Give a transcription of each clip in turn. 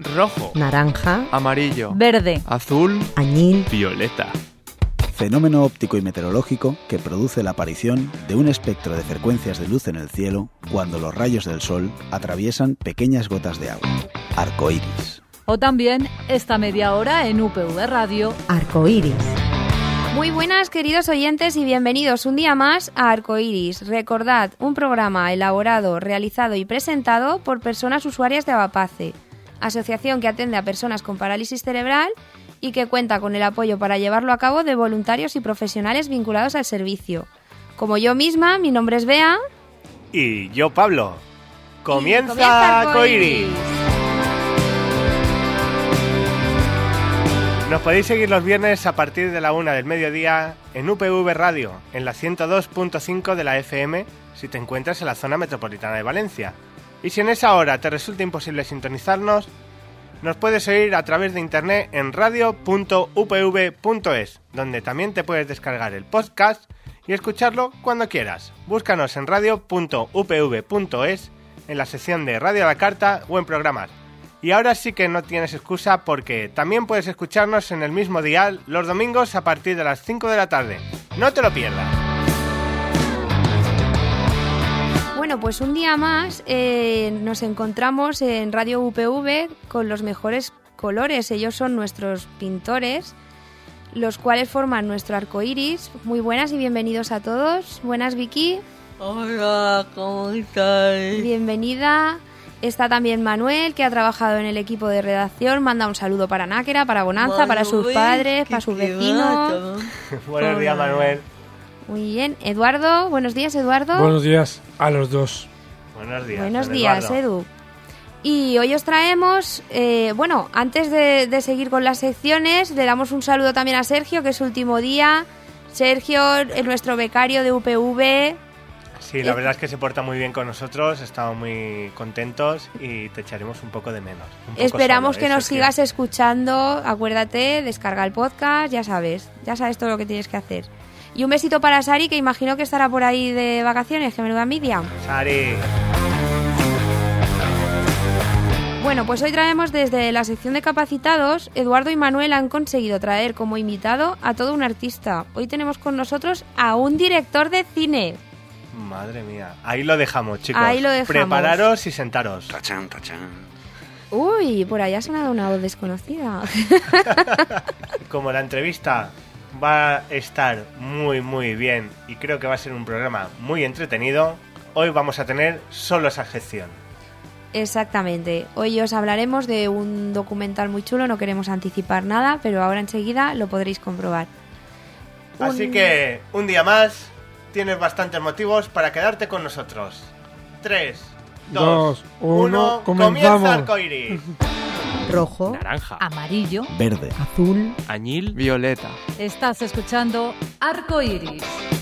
rojo, naranja, amarillo, verde, azul, añil, violeta. Fenómeno óptico y meteorológico que produce la aparición de un espectro de frecuencias de luz en el cielo cuando los rayos del sol atraviesan pequeñas gotas de agua. Arcoíris. O también esta media hora en UPV Radio. Arcoíris. Muy buenas, queridos oyentes, y bienvenidos un día más a Arcoíris. Recordad, un programa elaborado, realizado y presentado por personas usuarias de Avapace, asociación que atiende a personas con parálisis cerebral y que cuenta con el apoyo para llevarlo a cabo de voluntarios y profesionales vinculados al servicio. Como yo misma, mi nombre es Bea. Y yo, Pablo. ¡Comienza Arcoíris! Nos podéis seguir los viernes a partir de la 1 del mediodía en UPV Radio, en la 102.5 de la FM, si te encuentras en la zona metropolitana de Valencia. Y si en esa hora te resulta imposible sintonizarnos, nos puedes oír a través de internet en radio.upv.es, donde también te puedes descargar el podcast y escucharlo cuando quieras. Búscanos en radio.upv.es, en la sección de Radio a la Carta o en programas. Y ahora sí que no tienes excusa porque también puedes escucharnos en el mismo dial los domingos a partir de las 5 de la tarde. ¡No te lo pierdas! Bueno, pues un día más nos encontramos en Radio UPV con los mejores colores. Ellos son nuestros pintores, los cuales forman nuestro arcoíris. Muy buenas y bienvenidos a todos. Buenas, Vicky. Hola, ¿cómo estáis? Bienvenida. Está también Manuel, que ha trabajado en el equipo de redacción. Manda un saludo para Náquera, para Bonanza, para sus padres, para sus vecinos. Buenos días, Manuel. Muy bien. Eduardo, buenos días, Eduardo. Buenos días a los dos. Buenos días. Buenos días, Eduardo. Edu. Y hoy os traemos, antes de seguir con las secciones, le damos un saludo también a Sergio, que es su último día. Sergio es nuestro becario de UPV. Sí, la verdad es que se porta muy bien con nosotros, estamos muy contentos y te echaremos un poco de menos. Esperamos que nos sigas escuchando, acuérdate, descarga el podcast, ya sabes todo lo que tienes que hacer. Y un besito para Sari, que imagino que estará por ahí de vacaciones, que menuda envidia. Sari. Bueno, pues hoy traemos desde la sección de capacitados. Eduardo y Manuel han conseguido traer como invitado a todo un artista. Hoy tenemos con nosotros a un director de cine. Madre mía, ahí lo dejamos, chicos. Ahí lo dejamos. Prepararos y sentaros. Tachán, tachán. Uy, por ahí ha sonado una voz desconocida. Como la entrevista va a estar muy muy bien y creo que va a ser un programa muy entretenido, hoy vamos a tener solo esa sección. Exactamente. Hoy os hablaremos de un documental muy chulo, no queremos anticipar nada, pero ahora enseguida lo podréis comprobar. Así que, un día más, tienes bastantes motivos para quedarte con nosotros. 3, 2, 1, comienza Arcoíris. rojo, Naranja, Amarillo, Verde. azul, añil, violeta. estás escuchando Arcoíris.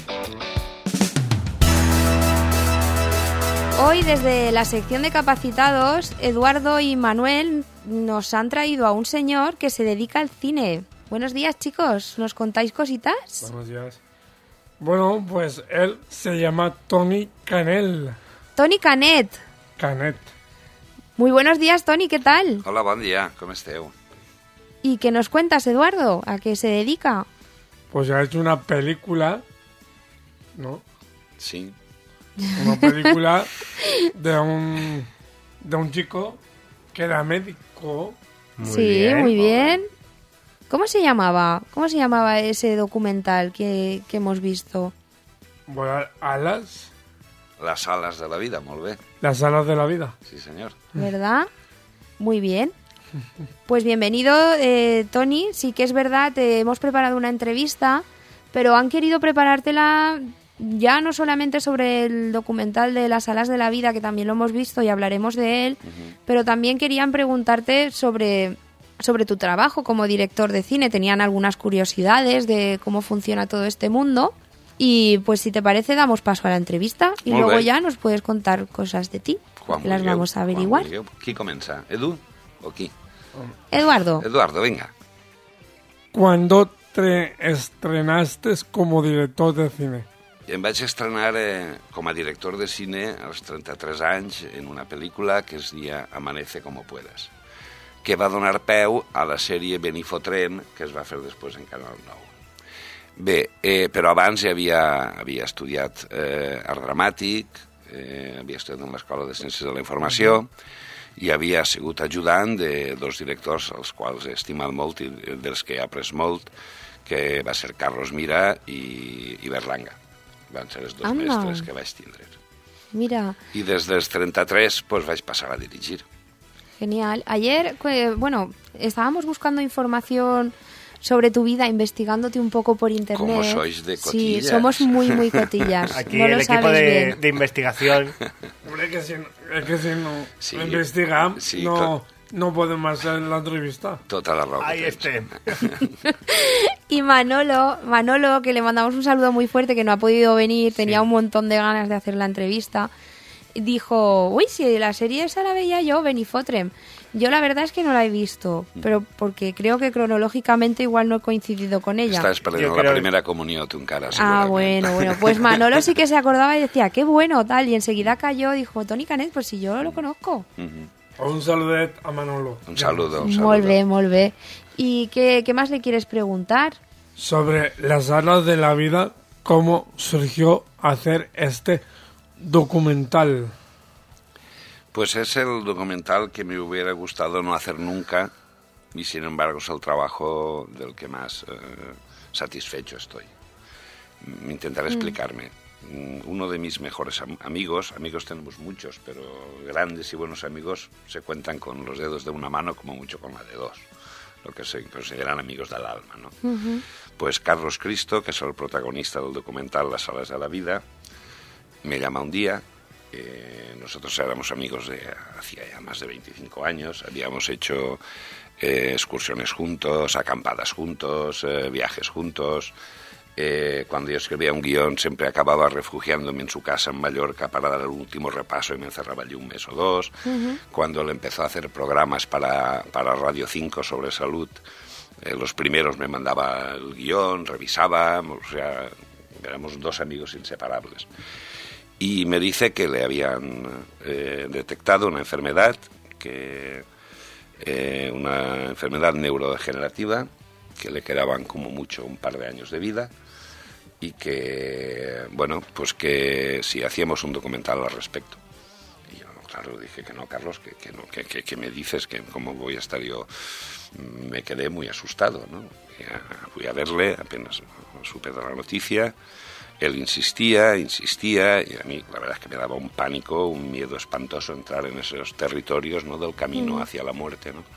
Hoy desde la sección de capacitados, Eduardo y Manuel nos han traído a un señor que se dedica al cine. Buenos días, chicos, ¿nos contáis cositas? Buenos días. Bueno, pues él se llama Toni Canet. Toni Canet. Canet. Muy buenos días, Toni, ¿qué tal? Hola, bon dia, com esteu? ¿Y qué nos cuentas, Eduardo? ¿A qué se dedica? Pues ha hecho una película, ¿no? Sí. Una película de un chico que era médico. Muy bien. ¿Cómo se llamaba? ¿Cómo se llamaba ese documental que hemos visto? Volar alas. Les ales de la vida, molt bé. Las alas de la vida. Sí, senyor. ¿Verdad? Muy bien. Pues bienvenido, Toni. Sí que es verdad, te hemos preparado una entrevista, pero han querido preparártela ya no solamente sobre el documental de Las alas de la vida, que también lo hemos visto y hablaremos de él, pero también querían preguntarte sobre tu trabajo como director de cine. Tenían algunas curiosidades de cómo funciona todo este mundo. Y pues si te parece, damos paso a la entrevista y Molt luego bé. ya nos puedes contar cosas de ti. Quan Las vulgueu, vamos a quan averiguar. vulgueu. Qui comença? Edu o qui? Eduardo. Eduardo, venga. ¿Cuándo te estrenaste como director de cine? Em vaig estrenar com a director de cine als 33 anys en una pel·lícula que es deia Amanece como puedas, que va donar peu a la sèrie Benifotrem, que es va fer després en Canal 9. Bé, però abans ja havia estudiat art dramàtic, havia estudiat en l'Escola de Ciències de la Informació i havia sigut ajudant de dos directors als quals he estimat molt i dels que he après molt, que va ser Carlos Mira i Berlanga. Van ser els dos mestres que vaig tindre. Mira. I des dels 33 pues, vaig passar a dirigir. Genial. Ayer, bueno, estábamos buscando información sobre tu vida, investigándote un poco por internet. ¿Cómo sois de cotillas? Sí, somos muy, muy cotillas. Aquí no el lo equipo sabes de investigación. Hombre, que si no investigamos, no podemos hacer la entrevista. Tota la raó. Ahí estem. Y Manolo, que le mandamos un saludo muy fuerte, que no ha podido venir, tenía un montón de ganas de hacer la entrevista, dijo, uy, si la serie esa la veía yo, Benifotrem. Yo la verdad es que no la he visto, pero porque creo que cronológicamente igual no he coincidido con ella. Estás perdiendo la primera comunión, tu encara, seguramente. Bueno, pues Manolo sí que se acordaba y decía, qué bueno, tal, y enseguida cayó, dijo, Toni Canet, pues si yo lo conozco. Un saludet a Manolo. Un saludo. Molt bé. ¿Y qué más le quieres preguntar? Sobre las alas de la vida, ¿cómo surgió hacer este documental? Pues es el documental que me hubiera gustado no hacer nunca y sin embargo es el trabajo del que más satisfecho estoy. Intentaré explicarme. Uno de mis mejores amigos tenemos muchos, pero grandes y buenos amigos se cuentan con los dedos de una mano, como mucho con la de dos, lo que se consideran amigos del alma, ¿no? Pues Carlos Cristo, que es el protagonista del documental Las alas de la vida, me llama un día. Nosotros éramos amigos de hacía ya más de 25 años, habíamos hecho excursiones juntos, acampadas juntos, viajes juntos. Cuando yo escribía un guión siempre acababa refugiándome en su casa en Mallorca para dar el último repaso y me encerraba allí un mes o dos. Cuando él empezó a hacer programas para Radio 5 sobre salud, los primeros me mandaba el guión, revisaba, o sea, éramos dos amigos inseparables. Y me dice que le habían detectado una enfermedad, una enfermedad neurodegenerativa, que le quedaban como mucho un par de años de vida y que, bueno, pues que si hacíamos un documental al respecto. Y yo, claro, dije que no, Carlos, que me dices, que cómo voy a estar yo. Me quedé muy asustado, ¿no? Fui a verle, apenas supe de la noticia. Él insistía, y a mí la verdad es que me daba un pánico, un miedo espantoso entrar en esos territorios, ¿no?, del camino hacia la muerte, ¿no?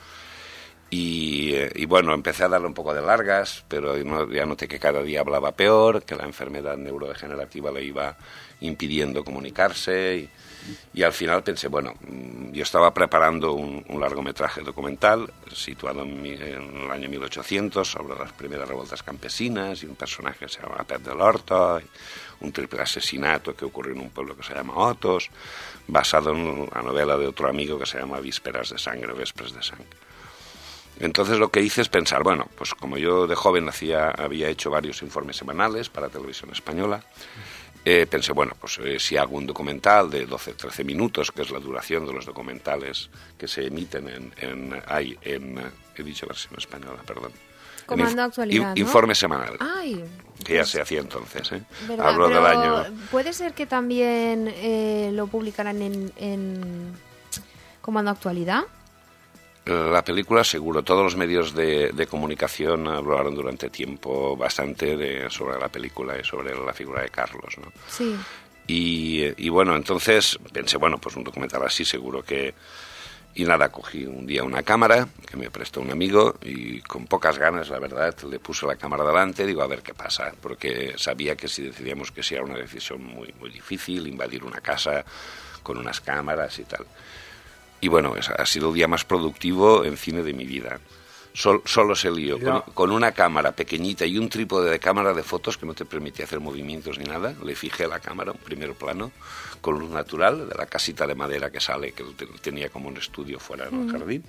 Y bueno, empecé a darle un poco de largas, pero ya noté que cada día hablaba peor, que la enfermedad neurodegenerativa le iba impidiendo comunicarse y al final pensé, bueno, yo estaba preparando un largometraje documental situado en el año 1800 sobre las primeras revoltas campesinas y un personaje que se llama Pep del Horto, un triple asesinato que ocurrió en un pueblo que se llama Otos, basado en la novela de otro amigo que se llama Vísperas de Sangre o Vespres de Sangre. Entonces lo que hice es pensar, bueno, pues como yo de joven había hecho varios informes semanales para Televisión Española, pensé, bueno, pues si hago un documental de 12-13 minutos, que es la duración de los documentales que se emiten he dicho versión española, perdón. Comando Actualidad, ¿no? Informe semanal. Ay, que ya se hacía entonces, ¿verdad? Hablo del año. ¿Puede ser que también lo publicaran en Comando Actualidad? La película, seguro. Todos los medios de comunicación hablaron durante tiempo bastante sobre la película y sobre la figura de Carlos, ¿no? Sí. Y bueno, entonces pensé, bueno, pues un documental así seguro que... Y nada, cogí un día una cámara que me prestó un amigo y con pocas ganas, la verdad, le puse la cámara delante y digo, a ver qué pasa, porque sabía que si decidíamos que sí era una decisión muy, muy difícil, invadir una casa con unas cámaras y tal. Y bueno, ha sido el día más productivo en cine de mi vida. Solo se lió con una cámara pequeñita y un trípode de cámara de fotos que no te permitía hacer movimientos ni nada. Le fijé la cámara, un primer plano, con luz natural de la casita de madera que sale, que tenía como un estudio fuera en el jardín.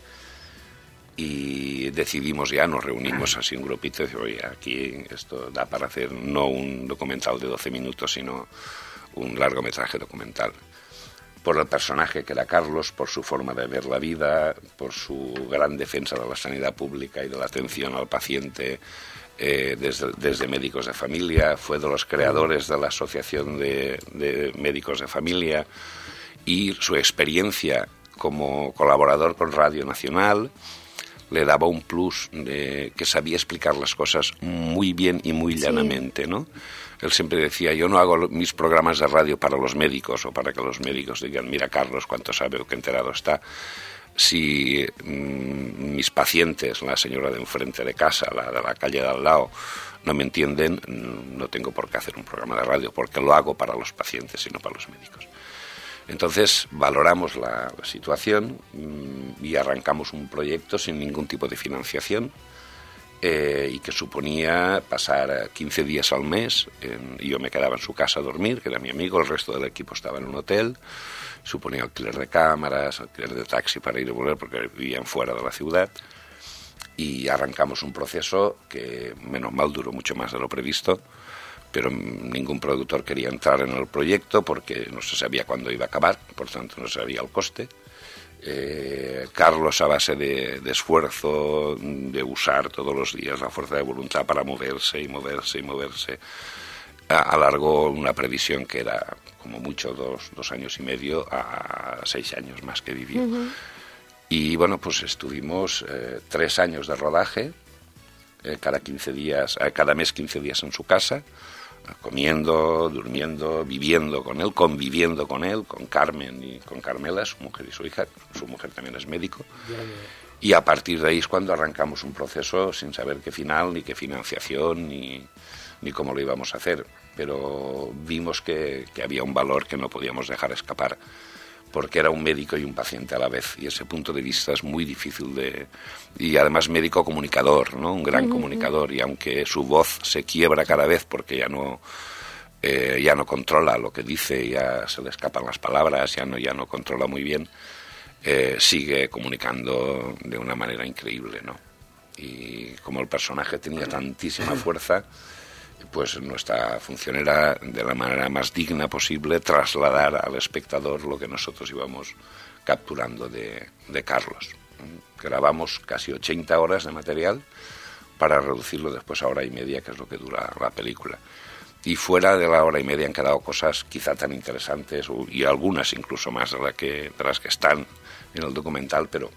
Y decidimos ya, nos reunimos así un grupito y dije, oye, aquí esto da para hacer no un documental de 12 minutos, sino un largometraje documental. por el personaje que era Carlos, por su forma de ver la vida, por su gran defensa de la sanidad pública y de la atención al paciente desde Médicos de Familia. Fue de los creadores de la Asociación de Médicos de Familia, y su experiencia como colaborador con Radio Nacional le daba un plus de que sabía explicar las cosas muy bien y muy llanamente, ¿no? Él siempre decía, yo no hago mis programas de radio para los médicos o para que los médicos digan, mira Carlos cuánto sabe o qué enterado está. Si mis pacientes, la señora de enfrente de casa, la de la calle de al lado, no me entienden, no tengo por qué hacer un programa de radio, porque lo hago para los pacientes y no para los médicos. Entonces valoramos la situación y arrancamos un proyecto sin ningún tipo de financiación, y que suponía pasar 15 días al mes. Yo me quedaba en su casa a dormir, que era mi amigo, el resto del equipo estaba en un hotel. Suponía alquiler de cámaras, alquiler de taxi para ir y volver, porque vivían fuera de la ciudad. Y arrancamos un proceso que, menos mal, duró mucho más de lo previsto, pero ningún productor quería entrar en el proyecto porque no se sabía cuándo iba a acabar, por tanto no se sabía el coste. Carlos, a base de esfuerzo, de usar todos los días la fuerza de voluntad para moverse, alargó una previsión que era como mucho 2 años y medio a 6 años más que vivió. Y bueno, pues estuvimos 3 años de rodaje, cada mes 15 días en su casa, comiendo, durmiendo, viviendo con él, conviviendo con él, con Carmen y con Carmela, su mujer y su hija. Su mujer también es médico. Y a partir de ahí es cuando arrancamos un proceso sin saber qué final, ni qué financiación, ni cómo lo íbamos a hacer. Pero vimos que había un valor que no podíamos dejar escapar, porque era un médico y un paciente a la vez, y ese punto de vista es muy difícil y además médico comunicador, ¿no? Un gran comunicador, y aunque su voz se quiebra cada vez porque ya no controla lo que dice, ya se le escapan las palabras, ya no controla muy bien, sigue comunicando de una manera increíble, ¿no? Y como el personaje tenía tantísima fuerza, pues nuestra función era, de la manera más digna posible, trasladar al espectador lo que nosotros íbamos capturando de Carlos. Grabamos casi 80 horas de material para reducirlo después a 1h30, que es lo que dura la película. Y fuera de la 1h30 han quedado cosas quizá tan interesantes, y algunas incluso más de las que están en el documental, pero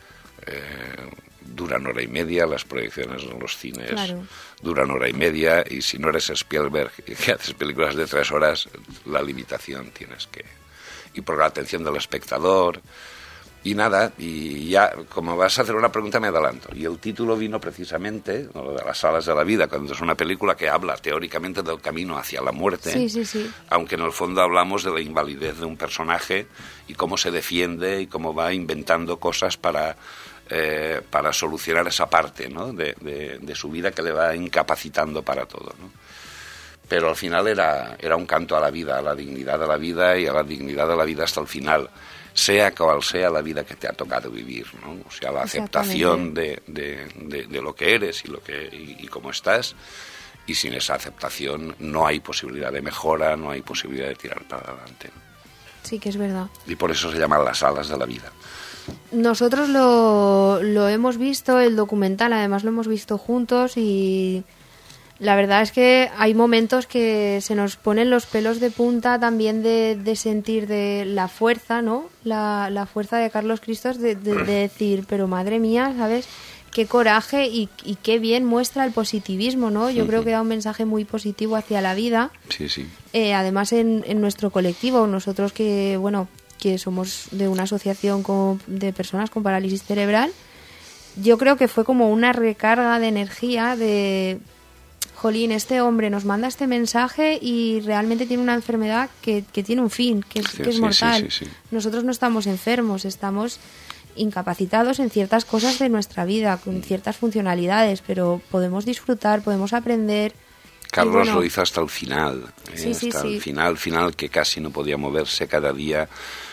duran 1h30, las proyecciones en los cines duran 1h30, y si no eres Spielberg y que haces películas de 3 horas, la limitación tienes que... Y por la atención del espectador, y nada, y ya, como vas a hacer una pregunta me adelanto, y el título vino precisamente, ¿no?, de Las alas de la vida, cuando es una película que habla teóricamente del camino hacia la muerte, sí. Aunque en el fondo hablamos de la invalidez de un personaje y cómo se defiende y cómo va inventando cosas para solucionar esa parte, ¿no?, de su vida que le va incapacitando para todo, ¿no? Pero al final era un canto a la vida, a la dignidad de la vida, y a la dignidad de la vida hasta el final, sea cual sea la vida que te ha tocado vivir, ¿no? O sea, la aceptación de lo que eres y cómo estás, y sin esa aceptación no hay posibilidad de mejora, no hay posibilidad de tirar para adelante, ¿no? Sí, que es verdad. Y por eso se llaman Las alas de la vida. Nosotros lo hemos visto, el documental, además lo hemos visto juntos, y la verdad es que hay momentos que se nos ponen los pelos de punta también de sentir de la fuerza, ¿no? La fuerza de Carlos Cristos de decir, pero madre mía, ¿sabes? Qué coraje y qué bien muestra el positivismo, ¿no? Yo creo que da un mensaje muy positivo hacia la vida. Sí. Además en nuestro colectivo, nosotros que somos de una asociación de personas con parálisis cerebral, yo creo que fue como una recarga de energía de... Jolín, este hombre nos manda este mensaje y realmente tiene una enfermedad que tiene un fin, que es mortal. Sí. Nosotros no estamos enfermos, estamos incapacitados en ciertas cosas de nuestra vida, con ciertas funcionalidades, pero podemos disfrutar, podemos aprender. Carlos lo hizo hasta el final, el final que casi no podía moverse. Cada día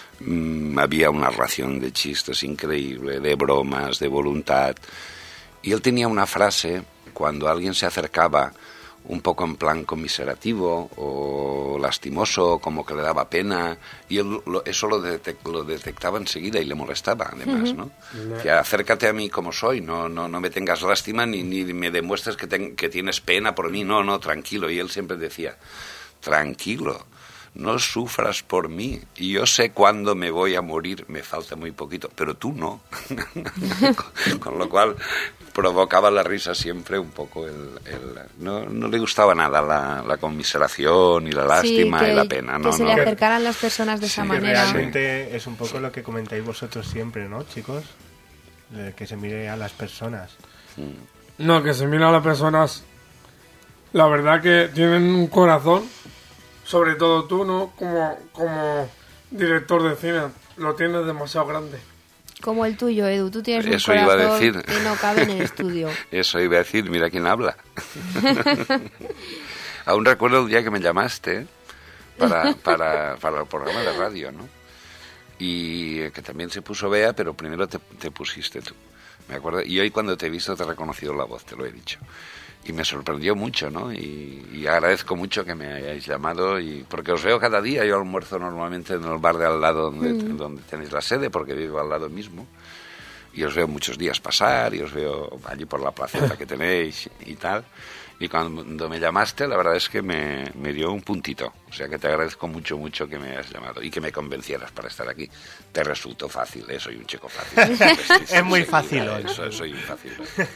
había una ración de chistes increíble, de bromas, de voluntad. Y él tenía una frase: cuando alguien se acercaba un poco en plan conmiserativo o lastimoso, como que le daba pena, y él eso lo detectaba enseguida y le molestaba, además, ¿no? Que acércate a mí como soy, no me tengas lástima ni me demuestres que tienes pena por mí, no, tranquilo. Y él siempre decía, tranquilo, no sufras por mí, y yo sé cuándo me voy a morir, me falta muy poquito, pero tú no. Con lo cual provocaba la risa siempre un poco. No le gustaba nada la conmiseración y la lástima y la pena. Que se le acercaran las personas de esa manera. Realmente es un poco lo que comentáis vosotros siempre, ¿no, chicos? Que se mire a las personas. No, que se mire a las personas. La verdad que tienen un corazón, sobre todo tú, ¿no? Como director de cine, lo tienes demasiado grande. Como el tuyo, Edu. Tú tienes un Eso corazón iba a decir. que no cabe en el estudio. Eso iba a decir, mira quién habla. Aún recuerdo el día que me llamaste para el programa de radio, ¿no? Y que también se puso Bea, pero primero te pusiste tú. Me acuerdo. Y hoy cuando te he visto te he reconocido la voz, te lo he dicho. Y me sorprendió mucho, ¿no? Y agradezco mucho que me hayáis llamado, porque os veo cada día. Yo almuerzo normalmente en el bar de al lado donde tenéis la sede, porque vivo al lado mismo. Y os veo muchos días pasar, y os veo allí por la placeta que tenéis y tal. Y cuando me llamaste, la verdad es que me dio un puntito. O sea que te agradezco mucho, mucho que me hayas llamado y que me convencieras para estar aquí. Te resultó fácil, soy un chico fácil. Es muy fácil hoy. Soy un fácil.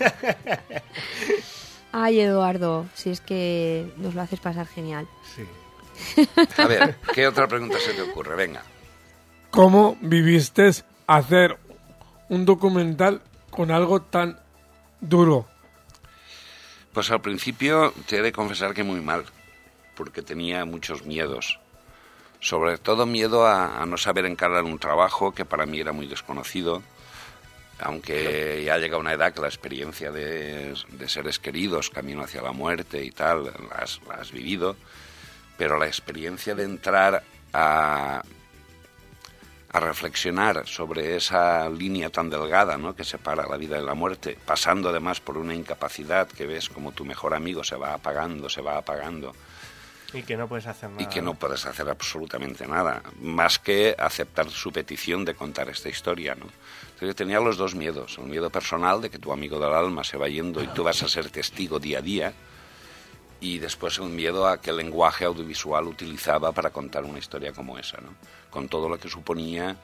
Ay, Eduardo, si es que nos lo haces pasar genial. Sí. A ver, ¿qué otra pregunta se te ocurre? Venga. ¿Cómo viviste hacer un documental con algo tan duro? Pues al principio te he de confesar que muy mal, porque tenía muchos miedos. Sobre todo miedo a no saber encarar un trabajo que para mí era muy desconocido. Aunque ya llega una edad que la experiencia de seres queridos, camino hacia la muerte y tal, la has vivido, pero la experiencia de entrar a reflexionar sobre esa línea tan delgada, ¿no?, que separa la vida de la muerte, pasando además por una incapacidad que ves como tu mejor amigo se va apagando, y que no puedes hacer nada. Y que no puedes hacer absolutamente nada, más que aceptar su petición de contar esta historia, ¿no? Entonces tenía los dos miedos, el miedo personal de que tu amigo del alma se va yendo y tú vas a ser testigo día a día, y después el miedo a que el lenguaje audiovisual utilizaba para contar una historia como esa, ¿no? Con todo lo que suponía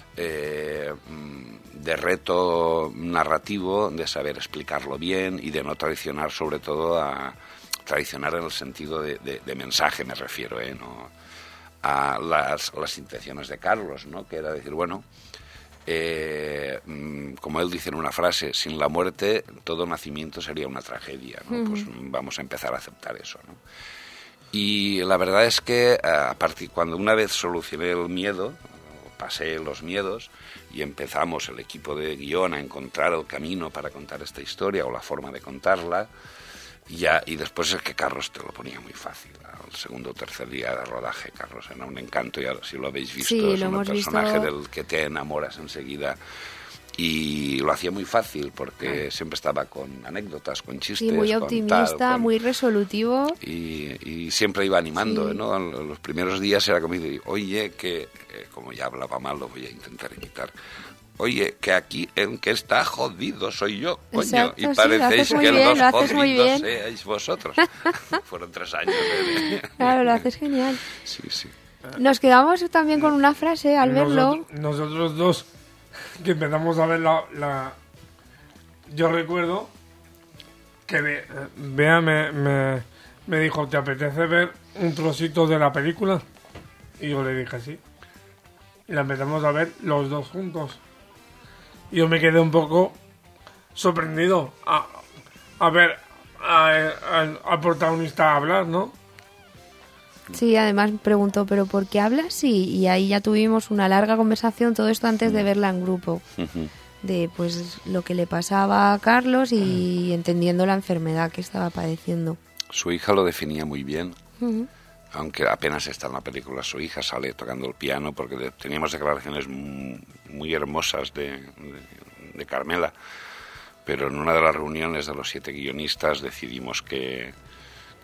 de reto narrativo, de saber explicarlo bien y de no traicionar, sobre todo traicionar en el sentido de mensaje, me refiero, no a las intenciones de Carlos, ¿no? Que era decir, bueno, como él dice en una frase, sin la muerte todo nacimiento sería una tragedia, ¿no? Pues vamos a empezar a aceptar eso, ¿no? Y la verdad es que cuando una vez solucioné el miedo, pasé los miedos y empezamos el equipo de guión a encontrar el camino para contar esta historia o la forma de contarla, y después es que Carlos te lo ponía muy fácil. Al segundo o tercer día de rodaje, Carlos era un encanto, ya si lo habéis visto, sí, es un personaje del que te enamoras enseguida, y lo hacía muy fácil porque siempre estaba con anécdotas, con chistes, sí, muy optimista, muy resolutivo, y siempre iba animando, sí, ¿no? Los primeros días era como decir, oye, que como ya hablaba mal, lo voy a intentar imitar. Oye, que aquí el que está jodido soy yo, coño. Exacto, y parecéis sí, que bien, los jodidos seáis vosotros. Fueron 3 años. Claro, lo haces genial. Sí, sí. Nos quedamos también con una frase al verlo. Nosotros dos, que empezamos a ver yo recuerdo que Bea me dijo, ¿te apetece ver un trocito de la película? Y yo le dije sí. Y la empezamos a ver los dos juntos. Y yo me quedé un poco sorprendido a ver al protagonista hablar, ¿no? Sí, además preguntó, ¿pero por qué hablas? Y ahí ya tuvimos una larga conversación, todo esto antes de verla en grupo, de pues lo que le pasaba a Carlos y entendiendo la enfermedad que estaba padeciendo. Su hija lo definía muy bien. Aunque apenas está en la película, su hija sale tocando el piano, porque teníamos declaraciones muy hermosas de Carmela, pero en una de las reuniones de los 7 guionistas decidimos que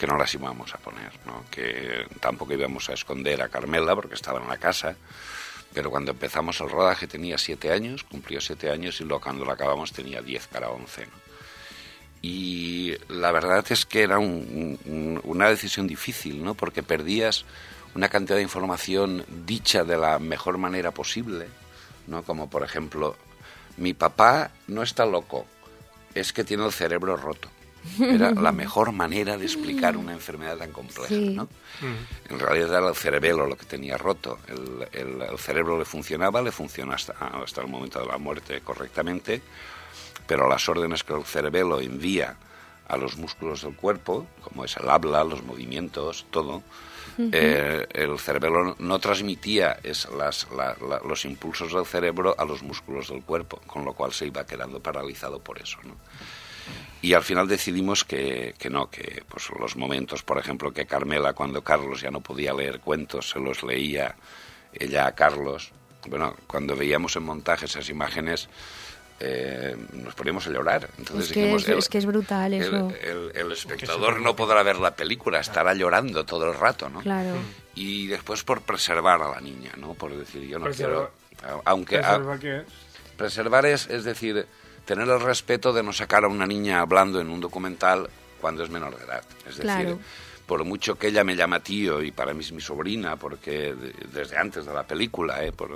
que no las íbamos a poner, ¿no? Que tampoco íbamos a esconder a Carmela porque estaba en la casa, pero cuando empezamos el rodaje tenía 7 años, cumplió 7 años, y cuando lo acabamos tenía 10 para 11, ¿no? Y la verdad es que era una decisión difícil, ¿no? Porque perdías una cantidad de información dicha de la mejor manera posible, ¿no? Como por ejemplo, mi papá no está loco, es que tiene el cerebro roto. Era la mejor manera de explicar una enfermedad tan compleja, Sí. ¿no? En realidad era el cerebelo lo que tenía roto. El cerebro le funcionó hasta el momento de la muerte correctamente, pero las órdenes que el cerebelo envía a los músculos del cuerpo, como es el habla, los movimientos, todo, el cerebelo no transmitía los impulsos del cerebro a los músculos del cuerpo, con lo cual se iba quedando paralizado por eso, ¿no? Y al final decidimos que pues los momentos, por ejemplo, que Carmela, cuando Carlos ya no podía leer cuentos, se los leía ella a Carlos. Bueno, cuando veíamos en montaje esas imágenes, nos poníamos a llorar. Entonces dijimos, es que es brutal eso. El espectador no podrá ver la película, estará llorando todo el rato, ¿no? Claro. Y después por preservar a la niña, ¿no? Por decir, yo no Preservar. quiero... Aunque... ¿Preservar qué es? Preservar es decir, tener el respeto de no sacar a una niña hablando en un documental cuando es menor de edad. Es decir, Claro. por mucho que ella me llama tío, y para mí es mi sobrina, porque desde antes de la película,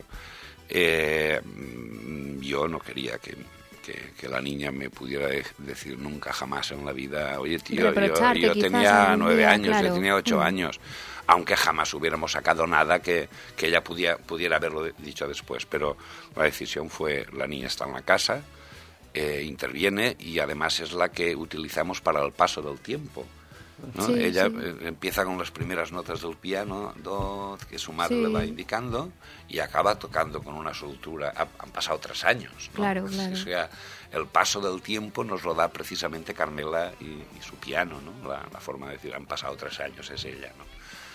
yo no quería que la niña me pudiera decir nunca jamás en la vida, oye tío, Reprocharte, yo quizás, tenía algún 9 día, años, claro. yo tenía 8 años, aunque jamás hubiéramos sacado nada que ella pudiera haberlo dicho después, pero la decisión fue, la niña está en la casa, interviene, y además es la que utilizamos para el paso del tiempo, ¿no? Sí, Ella sí. empieza con las primeras notas del piano, do, que su madre Sí. le va indicando, y acaba tocando con una soltura. Han pasado 3 años, ¿no? Claro, claro. O sea, el paso del tiempo nos lo da precisamente Carmela y su piano, ¿no? La forma de decir, han pasado 3 años, es ella, ¿no?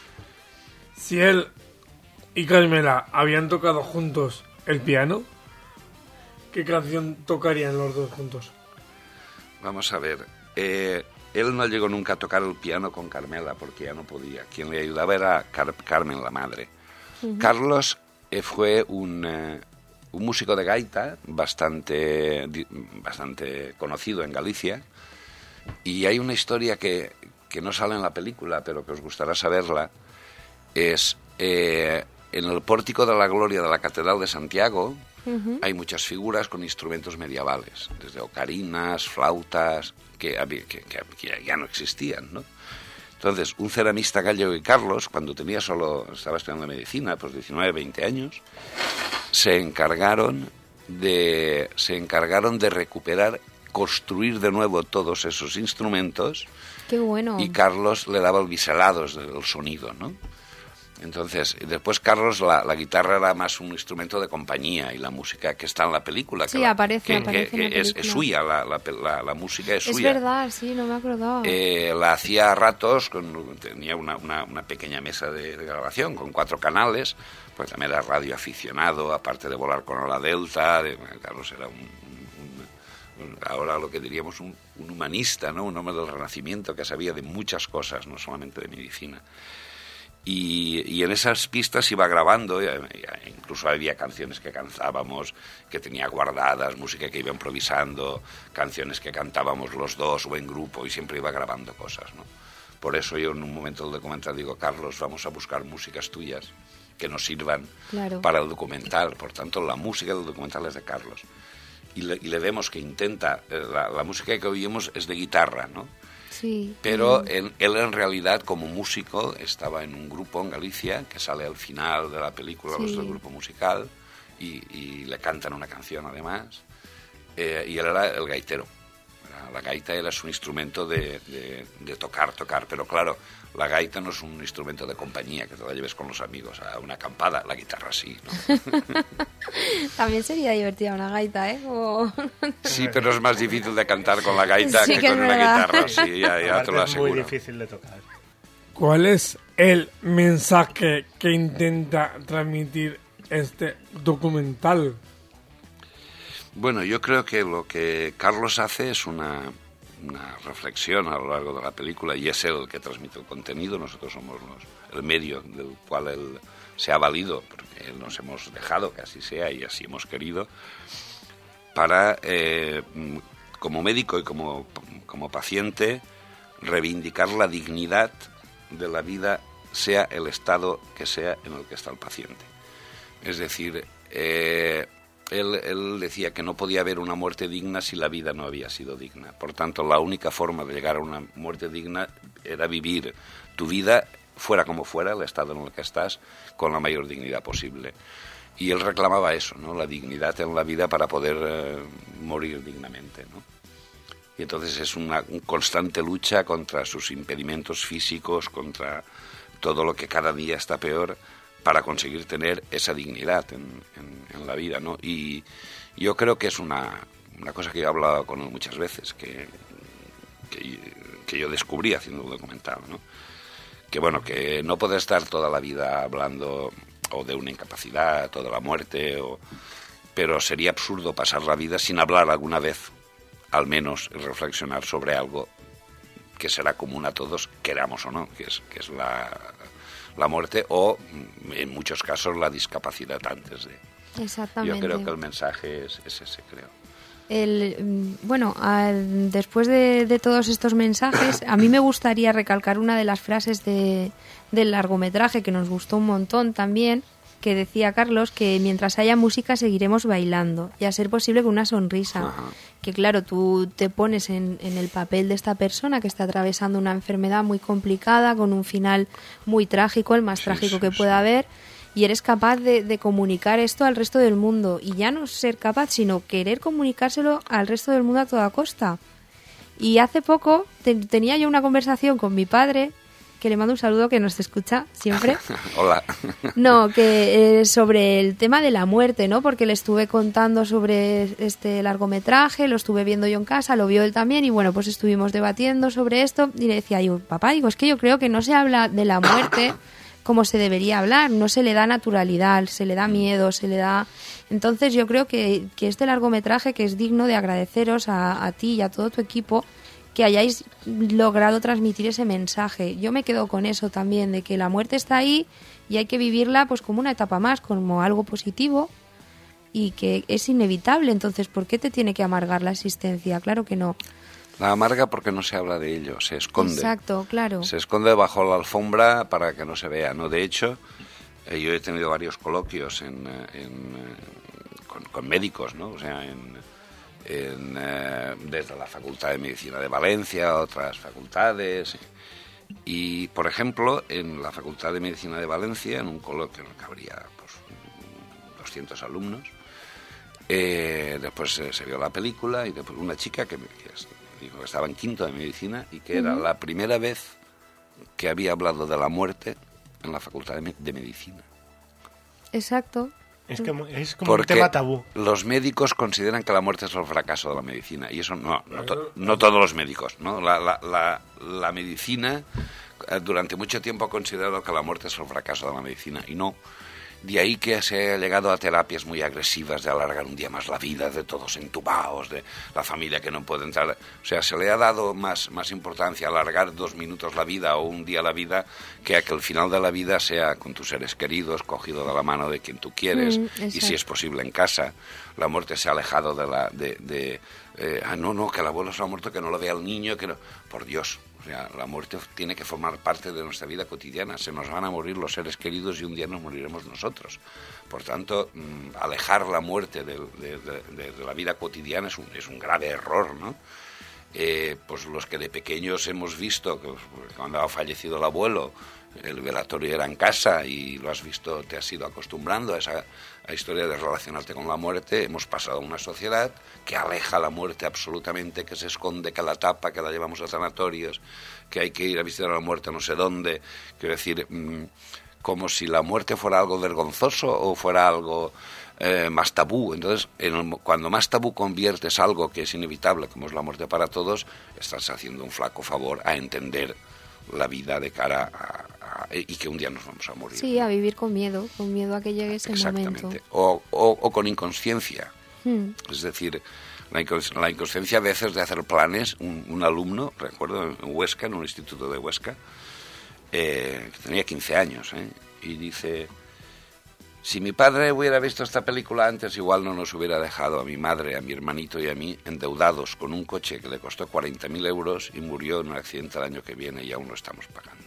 Si él y Carmela habían tocado juntos el piano, ¿qué canción tocarían los dos juntos? Vamos a ver, él no llegó nunca a tocar el piano con Carmela porque ya no podía. Quien le ayudaba era Carmen, la madre. Carlos fue un músico de gaita bastante conocido en Galicia, y hay una historia que no sale en la película, pero que os gustará saberla. Es en el pórtico de la Gloria de la Catedral de Santiago. Hay muchas figuras con instrumentos medievales, desde ocarinas, flautas, que ya no existían, ¿no? Entonces, un ceramista gallego, y Carlos, cuando estaba estudiando medicina, pues 19, 20 años, se encargaron de recuperar, construir de nuevo todos esos instrumentos. Qué bueno. Y Carlos le daba el biselados del sonido, ¿no? Entonces, después Carlos, la guitarra era más un instrumento de compañía, y la música que está en la película, Sí, aparece en la es película. suya, la música es Es suya. verdad, sí, no me acordaba. La hacía a ratos, tenía una pequeña mesa de grabación con 4 canales, pues también era radioaficionado, aparte de volar con la Delta. Carlos era ahora lo que diríamos un humanista, ¿no? Un hombre del Renacimiento que sabía de muchas cosas, no solamente de medicina. Y en esas pistas iba grabando, incluso había canciones que cantábamos, que tenía guardadas, música que iba improvisando, canciones que cantábamos los dos o en grupo, y siempre iba grabando cosas, ¿no? Por eso yo en un momento del documental digo, Carlos, vamos a buscar músicas tuyas que nos sirvan para el documental. Por tanto, la música del documental es de Carlos. Y le vemos que intenta, la música que oímos es de guitarra, ¿no? Sí. Pero él en realidad, como músico, estaba en un grupo en Galicia que sale al final de la película, los del grupo musical, y le cantan una canción además, y él era el gaitero. La gaita era su instrumento de tocar, pero claro, la gaita no es un instrumento de compañía que te la lleves con los amigos a una acampada, la guitarra sí, ¿no? También sería divertida una gaita, ¿eh? Sí, pero es más difícil de cantar con la gaita Sí, que que con es una verdad. guitarra, sí, ya te lo Es muy aseguro. difícil de tocar. ¿Cuál es el mensaje que intenta transmitir este documental? Bueno, yo creo que lo que Carlos hace es una una reflexión a lo largo de la película, y es él el que transmite el contenido. Nosotros somos el medio del cual él se ha valido, porque él nos hemos dejado que así sea y así hemos querido, para, como médico y como paciente, reivindicar la dignidad de la vida, sea el estado que sea en el que está el paciente. Es decir, él decía que no podía haber una muerte digna si la vida no había sido digna. Por tanto, la única forma de llegar a una muerte digna era vivir tu vida, fuera como fuera, el estado en el que estás, con la mayor dignidad posible. Y él reclamaba eso, ¿no? La dignidad en la vida para poder morir dignamente, ¿no? Y entonces es una constante lucha contra sus impedimentos físicos, contra todo lo que cada día está peor, para conseguir tener esa dignidad en la vida, ¿no? Y yo creo que es una cosa que he hablado con él muchas veces, que yo descubrí haciendo un documental, ¿no? Que bueno, que no puede estar toda la vida hablando o de una incapacidad o de la muerte, pero sería absurdo pasar la vida sin hablar alguna vez, al menos reflexionar sobre algo que será común a todos, queramos o no, que es la muerte, o en muchos casos la discapacidad antes de. Exactamente. Yo creo que el mensaje es ese, creo. Después de todos estos mensajes, a mí me gustaría recalcar una de las frases del largometraje que nos gustó un montón también, que decía Carlos que mientras haya música seguiremos bailando, y a ser posible con una sonrisa. Ajá. Que claro, tú te pones en el papel de esta persona que está atravesando una enfermedad muy complicada, con un final muy trágico, el más trágico que pueda haber, y eres capaz de comunicar esto al resto del mundo, y ya no ser capaz, sino querer comunicárselo al resto del mundo a toda costa. Y hace poco tenía yo una conversación con mi padre, que le mando un saludo, que nos escucha siempre. Hola. No, que sobre el tema de la muerte, ¿no? Porque le estuve contando sobre este largometraje, lo estuve viendo yo en casa, lo vio él también, y bueno, pues estuvimos debatiendo sobre esto, y le decía yo, papá, es que yo creo que no se habla de la muerte como se debería hablar, no se le da naturalidad, se le da miedo, se le da... Entonces yo creo que este largometraje, que es digno de agradeceros a ti y a todo tu equipo, que hayáis logrado transmitir ese mensaje. Yo me quedo con eso también, de que la muerte está ahí y hay que vivirla pues como una etapa más, como algo positivo, y que es inevitable. Entonces, ¿por qué te tiene que amargar la existencia? Claro que no. La amarga porque no se habla de ello, se esconde. Exacto, claro. Se esconde bajo la alfombra para que no se vea, ¿no? De hecho, yo he tenido varios coloquios con médicos, ¿no? O sea, desde la Facultad de Medicina de Valencia, otras facultades. Y, por ejemplo, en la Facultad de Medicina de Valencia, en un coloquio en el que habría pues, 200 alumnos, después se vio la película, y después una chica que dijo que estaba en quinto de medicina y que era la primera vez que había hablado de la muerte en la Facultad de Medicina. Exacto. Es como Porque un tema tabú. Los médicos consideran que la muerte es el fracaso de la medicina, y eso no todos los médicos, ¿no? La medicina durante mucho tiempo ha considerado que la muerte es el fracaso de la medicina, y no. De ahí que se ha llegado a terapias muy agresivas de alargar un día más la vida, de todos entubados, de la familia que no puede entrar. O sea, se le ha dado más importancia a alargar 2 minutos la vida o un día la vida, que a que el final de la vida sea con tus seres queridos, cogido de la mano de quien tú quieres, y si es posible en casa. La muerte se ha alejado que el abuelo se ha muerto, que no lo vea el niño, que no... Por Dios. O sea, la muerte tiene que formar parte de nuestra vida cotidiana. Se nos van a morir los seres queridos y un día nos moriremos nosotros. Por tanto, alejar la muerte de la vida cotidiana es un grave error, ¿no? Pues los que de pequeños hemos visto que cuando ha fallecido el abuelo, el velatorio era en casa, y lo has visto, te has ido acostumbrando a esa historia de relacionarte con la muerte. Hemos pasado a una sociedad que aleja la muerte absolutamente, que se esconde, que la tapa, que la llevamos a sanatorios, que hay que ir a visitar a la muerte no sé dónde. Quiero decir, como si la muerte fuera algo vergonzoso o fuera algo más tabú. Entonces, cuando más tabú conviertes algo que es inevitable, como es la muerte para todos, estás haciendo un flaco favor a entender la vida de cara y que un día nos vamos a morir. Sí, a vivir con miedo a que llegue ese momento. O con inconsciencia. Es decir, La inconsciencia a veces de hacer planes. Un alumno, recuerdo, en Huesca, en un instituto de Huesca, que tenía 15 años, y dice: si mi padre hubiera visto esta película antes, igual no nos hubiera dejado a mi madre, a mi hermanito y a mí endeudados con un coche que le costó 40.000 euros y murió en un accidente el año que viene y aún lo estamos pagando.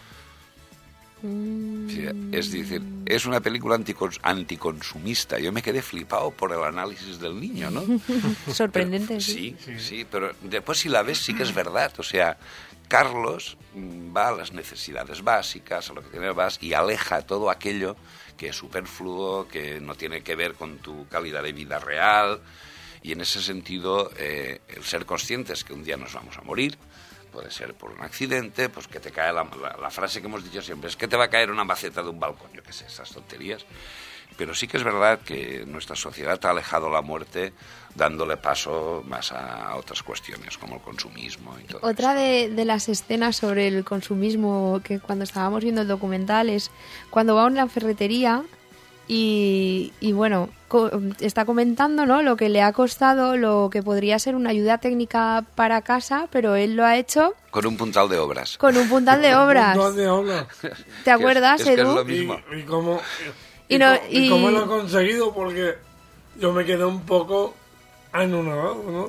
Sí, es decir, es una película anticonsumista. Yo me quedé flipado por el análisis del niño, ¿no? Sorprendente, pero, sí. Sí, pero después si la ves sí que es verdad. O sea, Carlos va a las necesidades básicas, a lo que tiene base, y aleja todo aquello que es superfluo, que no tiene que ver con tu calidad de vida real. Y en ese sentido, el ser conscientes que un día nos vamos a morir, puede ser por un accidente, pues que te cae la frase que hemos dicho siempre, es que te va a caer una maceta de un balcón, yo qué sé, esas tonterías. Pero sí que es verdad que nuestra sociedad ha alejado la muerte dándole paso más a otras cuestiones como el consumismo y todo. Otra de las escenas sobre el consumismo que cuando estábamos viendo el documental es cuando va a una ferretería y bueno, está comentando, ¿no?, lo que le ha costado, lo que podría ser una ayuda técnica para casa, pero él lo ha hecho con un puntal de obras. Con un puntal de obras. Un puntal de obras. ¿Te acuerdas, es que Edu? es lo mismo. ¿Y cómo, Y cómo lo ha conseguido? Porque yo me quedé un poco anonadado, ¿no?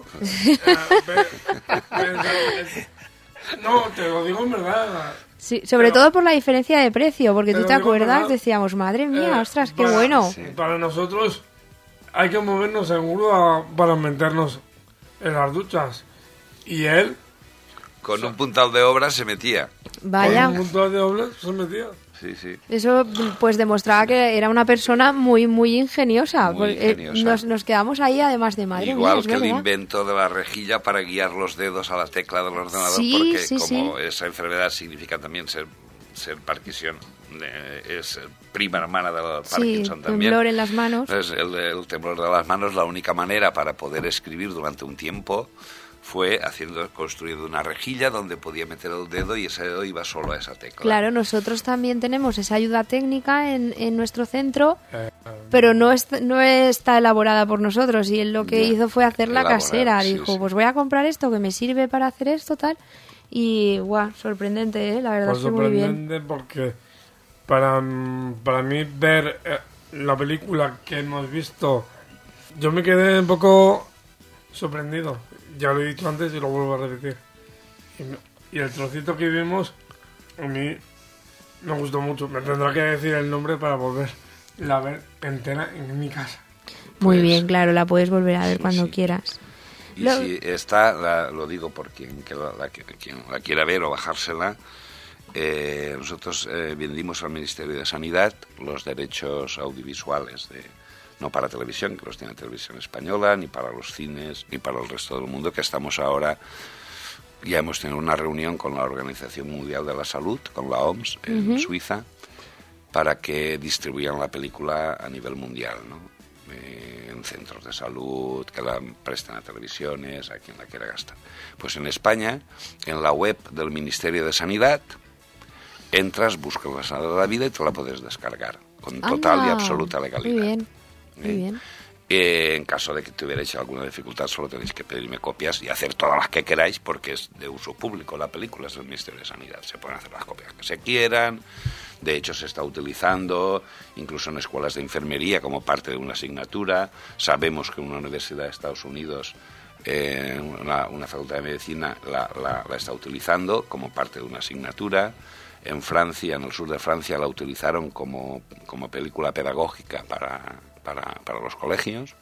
No, te lo digo en verdad. Sí, sobre todo por la diferencia de precio, porque tú te acuerdas, verdad, decíamos, madre mía, ostras, qué bueno. Sí. Para nosotros hay que movernos seguro para meternos en las duchas. Y él, Con un puntal de obras se metía. Vaya, con un montón de obras, se metía. Sí, sí. eso pues demostraba que era una persona muy, muy ingeniosa. Muy porque, ingeniosa. Nos quedamos ahí además de madre Igual mía, es que el verdad. invento de la rejilla para guiar los dedos a la tecla del ordenador, Sí, porque sí, como sí. esa enfermedad significa también ser Parkinson, es prima hermana del Sí, Parkinson también. temblor en las manos. Entonces, el temblor de las manos, la única manera para poder escribir durante un tiempo fue construyendo una rejilla donde podía meter el dedo y ese dedo iba solo a esa tecla. Claro, nosotros también tenemos esa ayuda técnica en nuestro centro, pero no está elaborada por nosotros, y él lo que hizo fue hacerla Elaborar, casera. sí, Dijo, sí. pues voy a comprar esto que me sirve para hacer esto, tal. Y guau, sorprendente, la verdad Pues es que muy bien. sorprendente porque para mí ver la película que hemos visto, yo me quedé un poco sorprendido. Ya lo he dicho antes y lo vuelvo a repetir. Y el trocito que vimos, a mí me gustó mucho. Me tendrá que decir el nombre para volverla a ver entera en mi casa. Muy Pues, bien, claro, la puedes volver a ver sí, cuando sí. quieras. Y Lo- si está, lo digo por quien la quiera ver o bajársela, nosotros vendimos al Ministerio de Sanidad los derechos audiovisuales, no para televisión, que los tiene Televisión Española, ni para los cines, ni para el resto del mundo, que estamos ahora, ya hemos tenido una reunión con la Organización Mundial de la Salud, con la OMS, en Suiza, para que distribuyan la película a nivel mundial, ¿no? En centros de salud, que la presten a televisiones, a quien la quiera gastar. Pues en España, en la web del Ministerio de Sanidad, entras, buscas la Sanidad de la Vida y te la puedes descargar, con total y Anda, absoluta legalidad. Muy bien, muy bien. En caso de que tuvierais alguna dificultad, solo tenéis que pedirme copias y hacer todas las que queráis, porque es de uso público. La película es del Ministerio de Sanidad. Se pueden hacer las copias que se quieran. De hecho, se está utilizando incluso en escuelas de enfermería como parte de una asignatura. Sabemos que una universidad de Estados Unidos, una facultad de medicina, la está utilizando como parte de una asignatura. En Francia, en el sur de Francia, la utilizaron como película pedagógica para los colegios.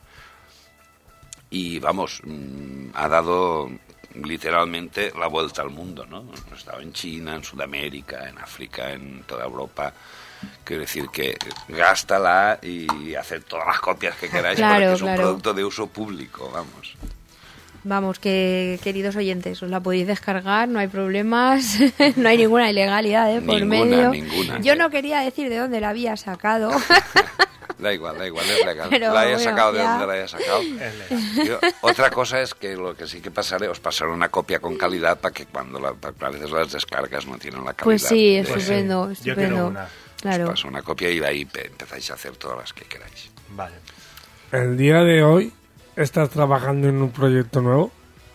Y vamos, ha dado literalmente la vuelta al mundo, ¿no? Hemos estado en China, en Sudamérica, en África, en toda Europa. Quiero decir que gástala y haced todas las copias que queráis, Claro, porque es un claro. producto de uso público, vamos. Vamos, que queridos oyentes, os la podéis descargar, no hay problemas, no hay ninguna ilegalidad por medio. Ninguna. Yo no quería decir de dónde la había sacado. Da igual, es legal. Pero la haya bueno, sacado de ya. donde la haya sacado. Otra cosa es que lo que sí que pasaré, os pasaré una copia con calidad para que a veces las descargas no tienen la calidad. Pues sí, de- estupendo, Yo quiero estupendo. una. Claro. Os paso una copia y de ahí empezáis a hacer todas las que queráis. Vale. El día de hoy estás trabajando en un proyecto nuevo?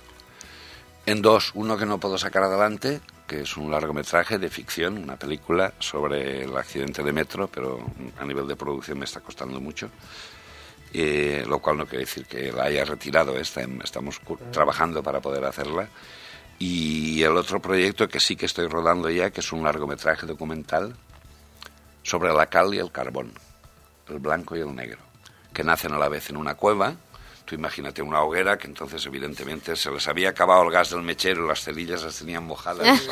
En dos, uno que no puedo sacar adelante, que es un largometraje de ficción, una película sobre el accidente de metro, pero a nivel de producción me está costando mucho, lo cual no quiere decir que la haya retirado, estamos trabajando para poder hacerla. Y el otro proyecto que sí que estoy rodando ya, que es un largometraje documental sobre la cal y el carbón, el blanco y el negro, que nacen a la vez en una cueva. Tú imagínate una hoguera que entonces evidentemente se les había acabado el gas del mechero y las cerillas las tenían mojadas.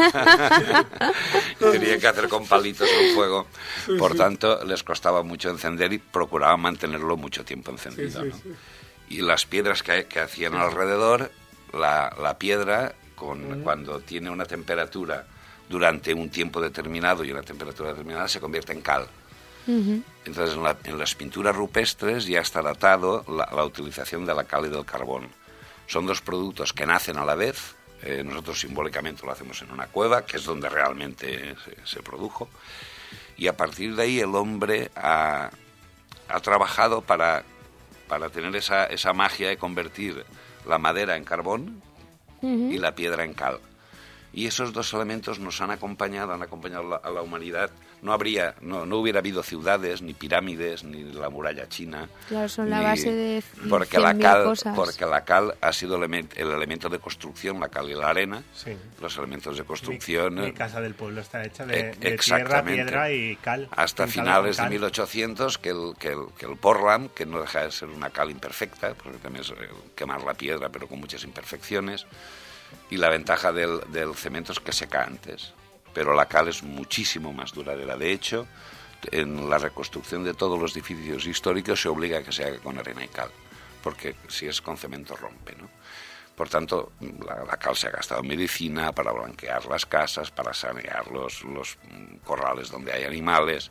Tenían que hacer con palitos el fuego. Por tanto, les costaba mucho encender y procuraban mantenerlo mucho tiempo encendido, ¿no? Y las piedras que hacían alrededor, la piedra, cuando tiene una temperatura durante un tiempo determinado y una temperatura determinada, se convierte en cal. Entonces, en las pinturas rupestres ya está datado la utilización de la cal y del carbón. Son dos productos que nacen a la vez. Nosotros simbólicamente lo hacemos en una cueva, que es donde realmente se produjo. Y a partir de ahí el hombre ha trabajado para tener esa magia de convertir la madera en carbón y la piedra en cal. Y esos dos elementos nos han acompañado a la humanidad. No hubiera habido ciudades, ni pirámides, ni la muralla china. Claro, son la base de porque la cal ha sido el elemento de construcción, la cal y la arena, los elementos de construcción. Mi casa del pueblo está hecha de tierra, piedra y cal. Hasta finales de 1800, que el Portland, que no deja de ser una cal imperfecta, porque también es quemar la piedra, pero con muchas imperfecciones. Y la ventaja del cemento es que seca antes, pero la cal es muchísimo más duradera. De hecho, en la reconstrucción de todos los edificios históricos se obliga a que se haga con arena y cal, porque si es con cemento rompe, ¿no? Por tanto, la cal se ha gastado en medicina, para blanquear las casas, para sanear los corrales donde hay animales,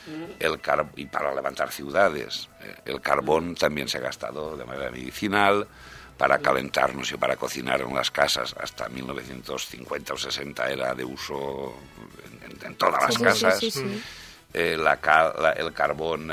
y para levantar ciudades. El carbón también se ha gastado de manera medicinal, para calentarnos y para cocinar en las casas. Hasta 1950 o 60 era de uso en todas las casas. El carbón,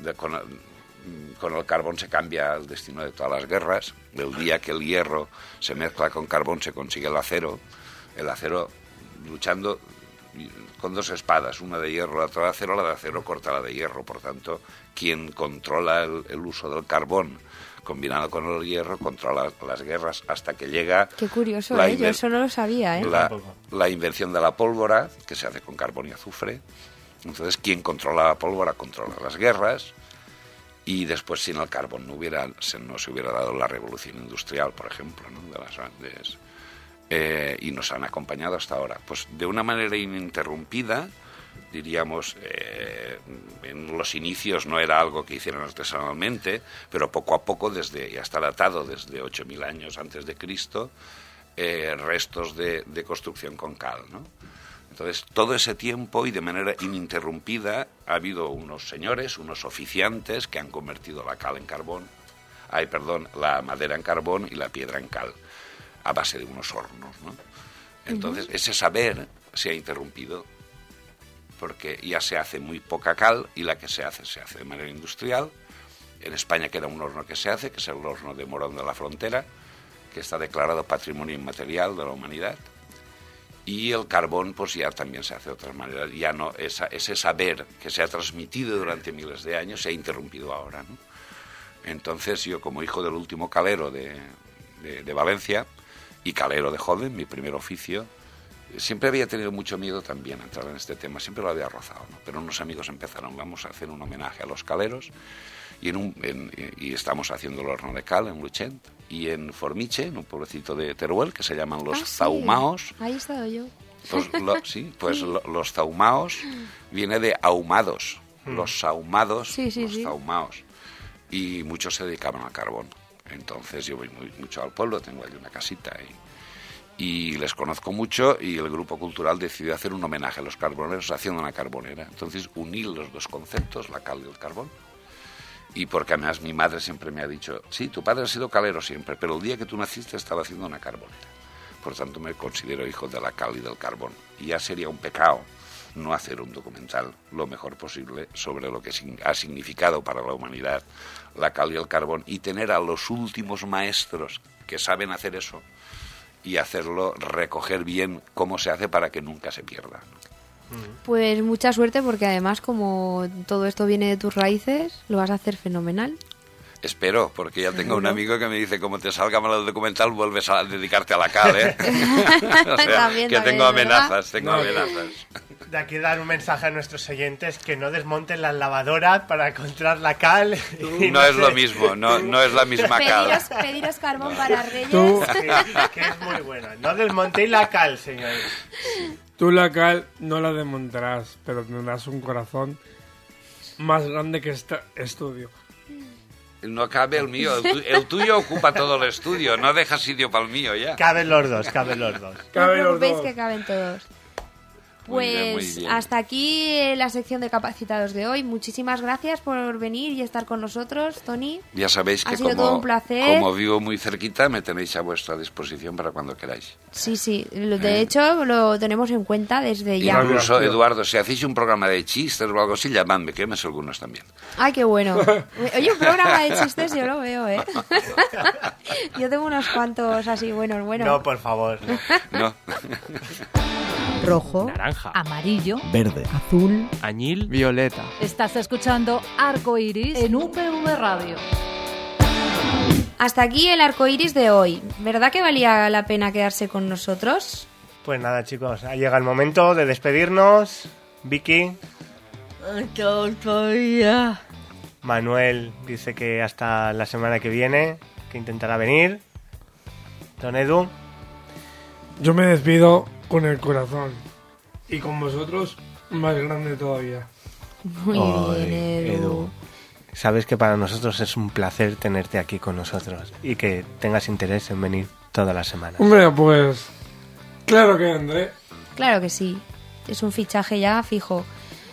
con el carbón se cambia el destino de todas las guerras. El día que el hierro se mezcla con carbón se consigue el acero. El acero, luchando con dos espadas, una de hierro, la otra de acero, la de acero corta la de hierro. Por tanto, quien controla el uso del carbón combinado con el hierro, controla las guerras hasta que llega... Qué curioso, yo eso no lo sabía, la invención de la pólvora, que se hace con carbón y azufre. Entonces, quien controla la pólvora controla las guerras, y después sin el carbón no se hubiera dado la revolución industrial, por ejemplo, ¿no? De las grandes... y nos han acompañado hasta ahora. Pues de una manera ininterrumpida, diríamos, en los inicios no era algo que hicieran artesanalmente, pero poco a poco, ya está datado desde 8.000 años antes de Cristo, restos de construcción con cal, ¿no? Entonces, todo ese tiempo y de manera ininterrumpida ha habido unos señores, unos oficiantes que han convertido la cal en carbón, la madera en carbón y la piedra en cal, a base de unos hornos, ¿no? Entonces, ese saber se ha interrumpido, porque ya se hace muy poca cal y la que se hace de manera industrial. En España queda un horno que se hace, que es el horno de Morón de la Frontera, que está declarado Patrimonio Inmaterial de la Humanidad. Y el carbón pues ya también se hace de otras maneras. Ya no, ese saber que se ha transmitido durante miles de años se ha interrumpido ahora, ¿no? Entonces yo, como hijo del último calero de Valencia y calero de joven, mi primer oficio, siempre había tenido mucho miedo también a entrar en este tema, siempre lo había rozado, ¿no? Pero unos amigos empezaron, vamos a hacer un homenaje a los caleros, y estamos haciendo el horno de cal en Luchent, y en Formiche, en un pueblecito de Teruel, que se llaman los Zaumaos. Ahí he estado yo. Pues los Zaumaos viene de ahumados, los saumados, los Zaumaos, y muchos se dedicaban al carbón. Entonces yo voy mucho al pueblo, tengo allí una casita y les conozco mucho, y el grupo cultural decidió hacer un homenaje a los carboneros haciendo una carbonera. Entonces uní los dos conceptos, la cal y el carbón. Y porque además mi madre siempre me ha dicho, sí, tu padre ha sido calero siempre, pero el día que tú naciste estaba haciendo una carbonera. Por tanto me considero hijo de la cal y del carbón. Y ya sería un pecado no hacer un documental lo mejor posible sobre lo que ha significado para la humanidad la cal y el carbón, y tener a los últimos maestros que saben hacer eso y hacerlo, recoger bien cómo se hace para que nunca se pierda. Pues mucha suerte, porque además, como todo esto viene de tus raíces, lo vas a hacer fenomenal. Espero, porque ya tengo un amigo que me dice, como te salga mal el documental, vuelves a dedicarte a la cal, ¿eh? O sea, También, tengo amenazas, No, De aquí dar un mensaje a nuestros oyentes que no desmonten las lavadoras para encontrar la cal. No es lo mismo, no es la misma cal. Pediros carbón para Reyes. Tú, Sí, que es muy bueno. No desmontéis la cal, señores. tú la cal no la desmontarás, pero tendrás un corazón más grande que este estudio. No cabe el mío, el tuyo ocupa todo el estudio, no dejas sitio para el mío ya. Caben los dos, caben los dos. No os Cabe los preocupéis, dos. que caben todos. Muy bien, Pues muy bien. hasta aquí la sección de capacitados de hoy. Muchísimas gracias por venir y estar con nosotros, Tony. Ya sabéis Ha que sido todo un placer. como vivo muy cerquita, me tenéis a vuestra disposición para cuando queráis. Sí, de hecho lo tenemos en cuenta desde ya. Incluso, Eduardo, si hacéis un programa de chistes o algo así, llamadme, que yo me sé algunos también. Ay, qué bueno. Oye, un programa de chistes yo lo veo, ¿eh? Yo tengo unos cuantos así buenos. No, por favor. ¿No? rojo, Naranja. Amarillo. verde, azul, Añil. Violeta. Estás escuchando Arco Iris en UPV Radio. Hasta aquí el arco iris de hoy. ¿Verdad que valía la pena quedarse con nosotros? Pues nada, chicos, ha llegado el momento de despedirnos. Vicky. Manuel dice que hasta la semana que viene, que intentará venir. Don Edu. Yo me despido con el corazón. Y con vosotros, más grande todavía. Muy Ay, bien, Edu. Sabes que para nosotros es un placer tenerte aquí con nosotros y que tengas interés en venir todas las semanas. Hombre, pues... Claro que vendré. Claro que sí. Es un fichaje ya fijo.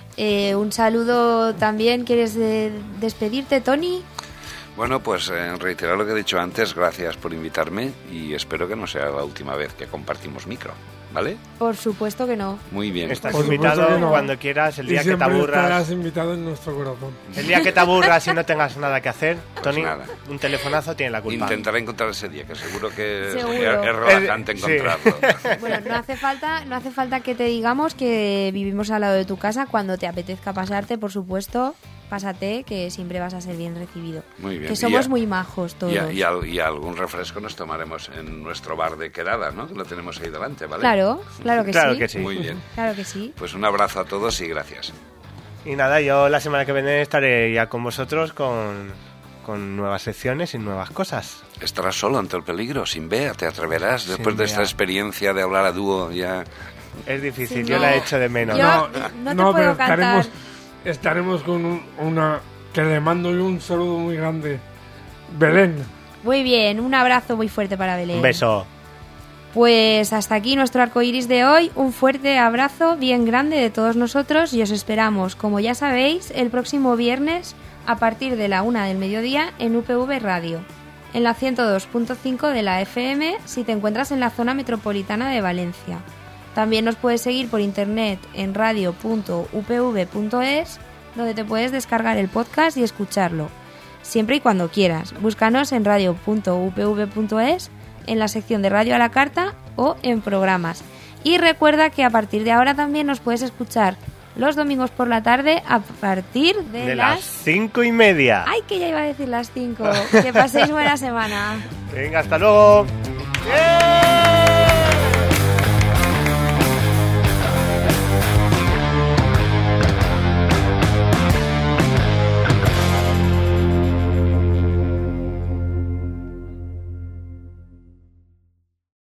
Un saludo también. ¿Quieres despedirte, Tony? Bueno, pues reiterar lo que he dicho antes, gracias por invitarme y espero que no sea la última vez que compartimos micro, ¿vale? Por supuesto que no. Muy bien. Estás Por supuesto invitado que no. cuando quieras, el Y día que te siempre aburras. estarás invitado en nuestro corazón. El día que te aburras y no tengas nada que hacer, Tony, nada. un telefonazo tiene la culpa. Intentaré encontrar ese día, que seguro que Seguro. es relajante Sí. encontrarlo. Bueno, no hace falta que te digamos que vivimos al lado de tu casa. Cuando te apetezca pasarte, por supuesto, pásate, que siempre vas a ser bien recibido. Muy bien. Que somos muy majos todos. Y algún refresco nos tomaremos en nuestro bar de quedada, ¿no? Que lo tenemos ahí delante, ¿vale? Claro que Claro sí. que sí. Muy bien. Claro que sí. Pues un abrazo a todos y gracias. Y nada, yo la semana que viene estaré ya con vosotros con nuevas secciones y nuevas cosas. Estarás solo ante el peligro, sin Bea, te atreverás Sin después de esta Bea. experiencia de hablar a dúo ya. Es difícil, Sí, yo no. la echo de menos. Yo no te puedo pero cantar. estaremos con una... Que le mando yo un saludo muy grande. Belén. Muy bien, un abrazo muy fuerte para Belén. Un beso. Pues hasta aquí nuestro arco iris de hoy. Un fuerte abrazo bien grande de todos nosotros y os esperamos, como ya sabéis, el próximo viernes a partir de la 1 del mediodía en UPV Radio, en la 102.5 de la FM si te encuentras en la zona metropolitana de Valencia. También nos puedes seguir por internet en radio.upv.es, donde te puedes descargar el podcast y escucharlo, siempre y cuando quieras. Búscanos en radio.upv.es, en la sección de Radio a la Carta o en programas. Y recuerda que a partir de ahora también nos puedes escuchar los domingos por la tarde a partir de las 5:30. ¡Ay, que ya iba a decir las 5! Que paséis buena semana. Venga, hasta luego.